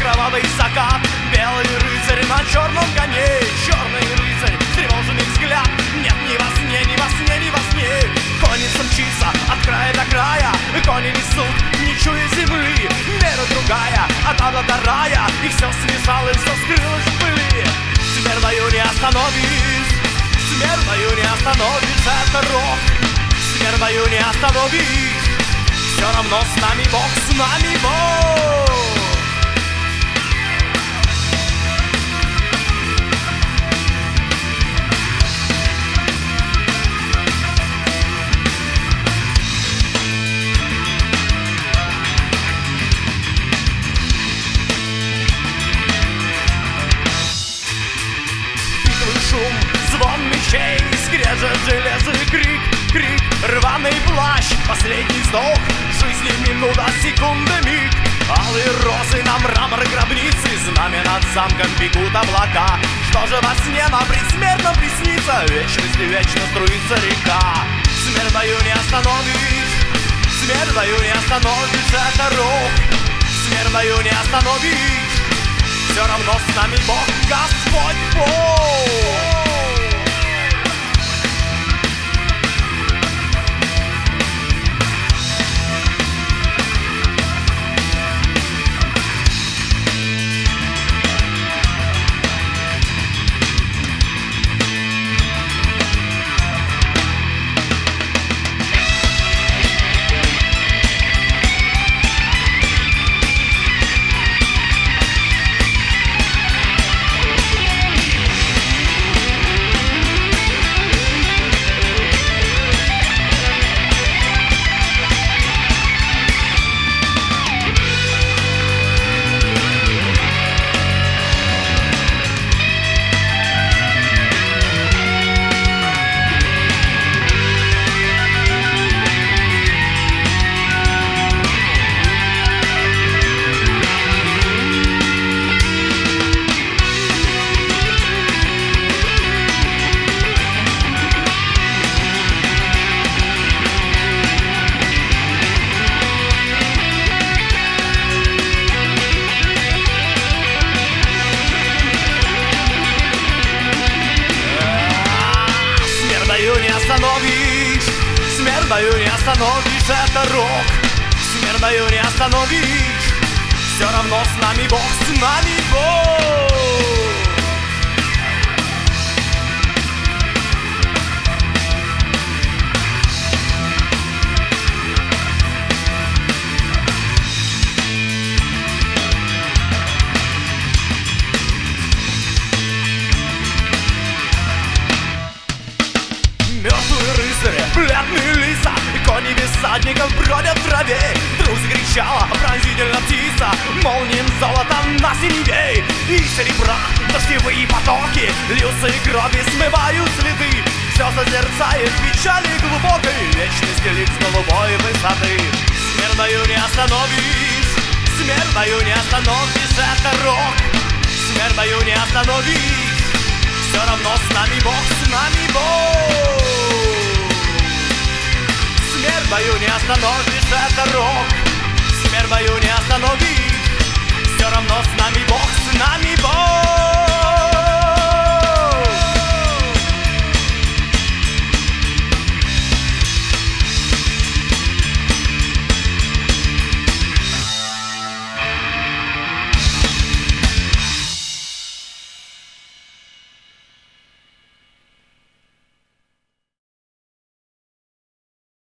кровавый закат. Белый рыцарь на черном коне, черный рыцарь, тревожный взгляд. Нет, ни во сне, ни во сне, ни во сне. Конница мчится от края до края, кони несут, не чуя земли. Мера другая, от ада до рая, и все смешалось, все скрылось в пыли. Смертью не остановишь, смертью не остановишь, это рок. Смертью не остановишь, все равно с нами Бог, с нами Бог. Шум, звон мечей, скрежет железо, крик, крик, рваный плащ, последний вздох, жизни минута, секунда, миг. Алые розы на мрамор гробницы, знамя над замком бегут облака. Что же во сне нам предсмертно приснится? Вечности вечно струится река. Смертью не остановишь, смертью не остановишь, это рок. Смертью не остановишь, все равно с нами Бог, Господь Бог. Смертью не остановишь, это рок. Смертью не остановишь, все равно с нами Бог, с нами Бог. Мертвые рыцари, бледные лица, кони без всадников бродят в траве. Вдруг закричала пронзительно птица, молнием золотом на синевей. И серебра дождевые потоки льются и крови смывают следы. Все созерцает печали глубокой вечности лик с голубой высоты. Смертью не остановишь, смертью не остановишь, это рок. Смертью не остановишь, все равно с нами Бог, с нами Бог. Смертью не остановишь, это рок. Смертью не остановишь,